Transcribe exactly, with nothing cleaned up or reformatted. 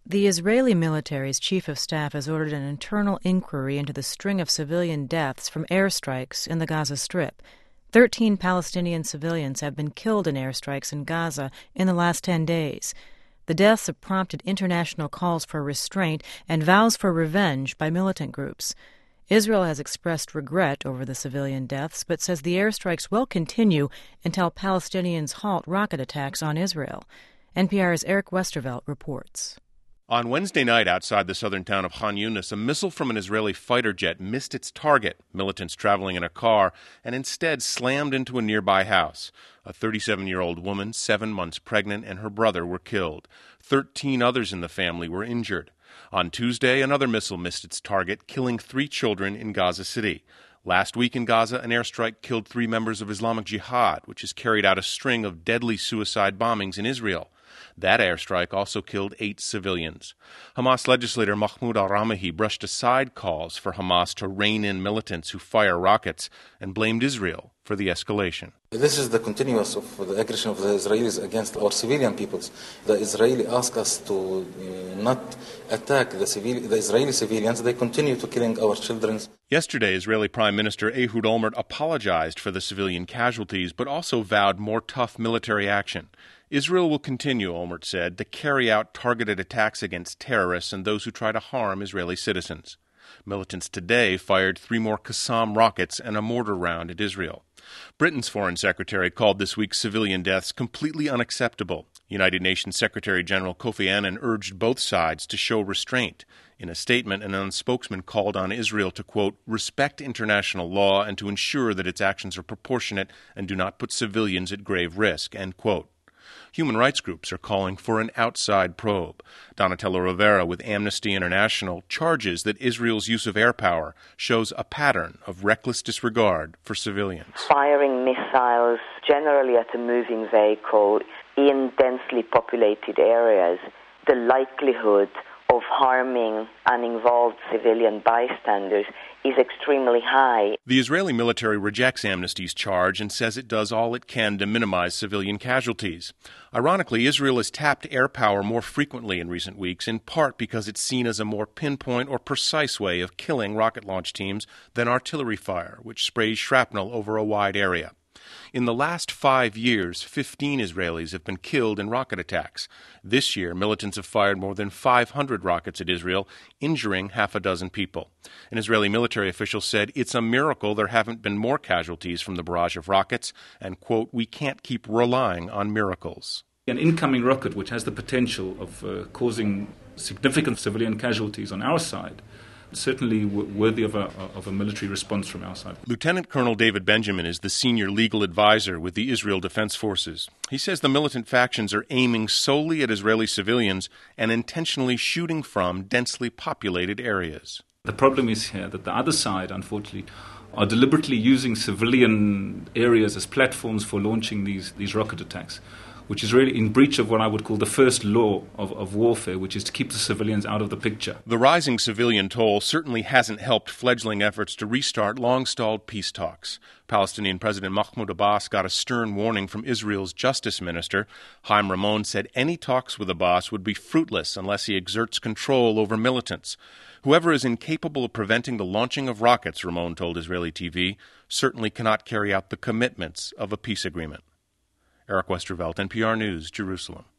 The Israeli military's chief of staff has ordered an internal inquiry into the string of civilian deaths from airstrikes in the Gaza Strip. Thirteen Palestinian civilians have been killed in airstrikes in Gaza in the last ten days. The deaths have prompted international calls for restraint and vows for revenge by militant groups. Israel has expressed regret over the civilian deaths, but says the airstrikes will continue until Palestinians halt rocket attacks on Israel. N P R's Eric Westervelt reports. On Wednesday night outside the southern town of Khan Yunis, a missile from an Israeli fighter jet missed its target, militants traveling in a car, and instead slammed into a nearby house. A thirty-seven-year-old woman, seven months pregnant, and her brother were killed. Thirteen others in the family were injured. On Tuesday, another missile missed its target, killing three children in Gaza City. Last week in Gaza, an airstrike killed three members of Islamic Jihad, which has carried out a string of deadly suicide bombings in Israel. That airstrike also killed eight civilians. Hamas legislator Mahmoud al-Ramahi brushed aside calls for Hamas to rein in militants who fire rockets and blamed Israel for the escalation. This is the continuous of the aggression of the Israelis against our civilian peoples. The Israeli ask us to uh, not attack the, civil, the Israeli civilians. They continue to killing our children. Yesterday, Israeli Prime Minister Ehud Olmert apologized for the civilian casualties, but also vowed more tough military action. Israel will continue, Olmert said, to carry out targeted attacks against terrorists and those who try to harm Israeli citizens. Militants today fired three more Qassam rockets and a mortar round at Israel. Britain's Foreign Secretary called this week's civilian deaths completely unacceptable. United Nations Secretary General Kofi Annan urged both sides to show restraint. In a statement, an unspokesman called on Israel to, quote, respect international law and to ensure that its actions are proportionate and do not put civilians at grave risk, end quote. Human rights groups are calling for an outside probe. Donatella Rivera with Amnesty International charges that Israel's use of air power shows a pattern of reckless disregard for civilians. Firing missiles generally at a moving vehicle in densely populated areas, the likelihood of harming uninvolved civilian bystanders is extremely high. The Israeli military rejects Amnesty's charge and says it does all it can to minimize civilian casualties. Ironically, Israel has tapped air power more frequently in recent weeks, in part because it's seen as a more pinpoint or precise way of killing rocket launch teams than artillery fire, which sprays shrapnel over a wide area. In the last five years, fifteen Israelis have been killed in rocket attacks. This year, militants have fired more than five hundred rockets at Israel, injuring half a dozen people. An Israeli military official said it's a miracle there haven't been more casualties from the barrage of rockets, and, quote, we can't keep relying on miracles. An incoming rocket which has the potential of uh, causing significant civilian casualties on our side certainly w- worthy of a, of a military response from our side. Lieutenant Colonel David Benjamin is the senior legal advisor with the Israel Defense Forces. He says the militant factions are aiming solely at Israeli civilians and intentionally shooting from densely populated areas. The problem is here that the other side, unfortunately, are deliberately using civilian areas as platforms for launching these, these rocket attacks, which is really in breach of what I would call the first law of, of warfare, which is to keep the civilians out of the picture. The rising civilian toll certainly hasn't helped fledgling efforts to restart long-stalled peace talks. Palestinian President Mahmoud Abbas got a stern warning from Israel's justice minister. Haim Ramon said any talks with Abbas would be fruitless unless he exerts control over militants. Whoever is incapable of preventing the launching of rockets, Ramon told Israeli T V, certainly cannot carry out the commitments of a peace agreement. Eric Westervelt, N P R News, Jerusalem.